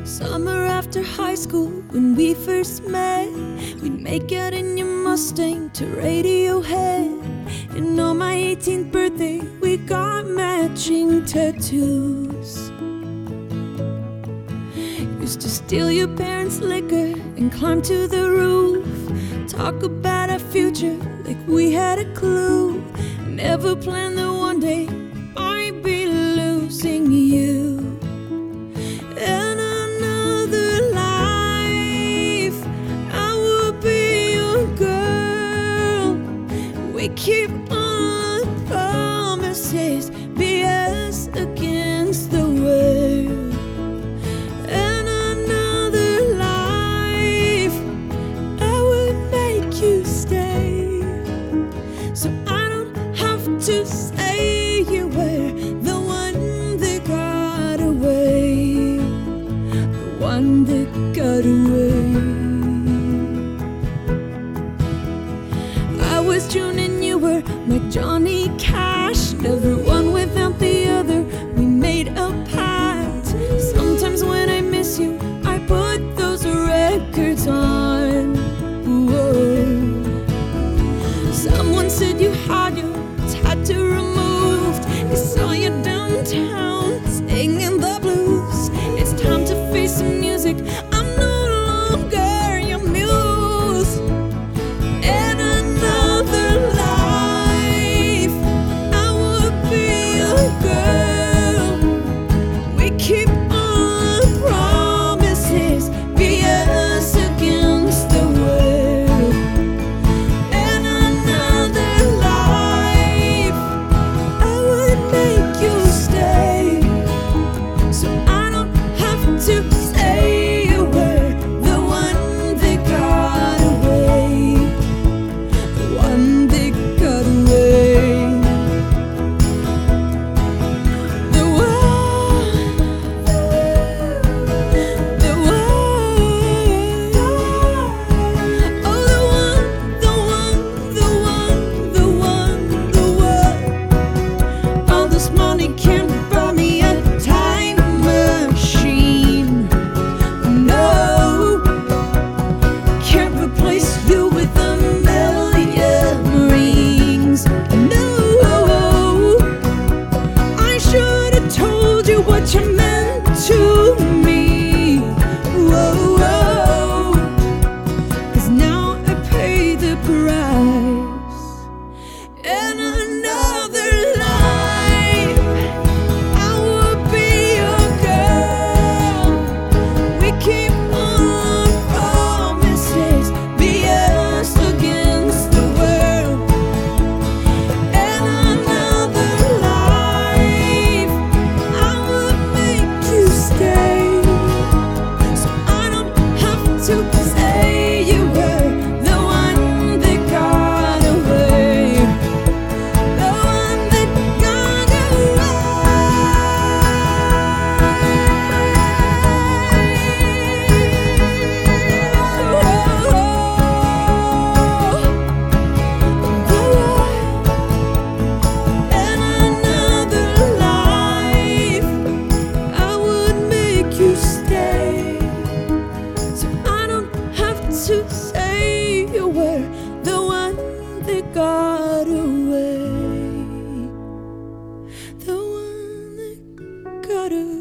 Summer after high school, when we first met, we'd make out in your Mustang to Radiohead. And on my 18th birthday, we got matching tattoos. Used to steal your parents' liquor and climb to the roof. Talk about our future like we had a clue. Never planned that one day I'd be losing you. In another life, I would be your girl. We keep all our promises, be us against the world. In another life, I would make you stay, so I don't have to say you were the one that got away, the one that got away. I was June and you were my Johnny Cash. Never one without the other, we made a pact. Sometimes when I miss you, I put those records on. Whoa. Someone said you had your tattoo removed. I saw you downtown singing the blues. It's time to face the music. I'm no longer your muse. In another life, I would be your girl. We keep all our promises, be us against the world. In another life, I would make you stay, so I don't have to say you were the one that got away, the one that got away, the one, the one, oh the one, the one, the one, the one, the one. All this money can't buy me a time machine. No, can't replace you with a million rings. No, I should have told you what you meant to me. Whoa, whoa. 'Cause now I pay the price. In another life, I would be your girl. We keep all our promises, be us against the world. In another life, I would make you stay, so I don't have to say you were the one that got away, the one that got away. In another life, I would make you stay, so I don't have to say you were the one that got away, the one that got away.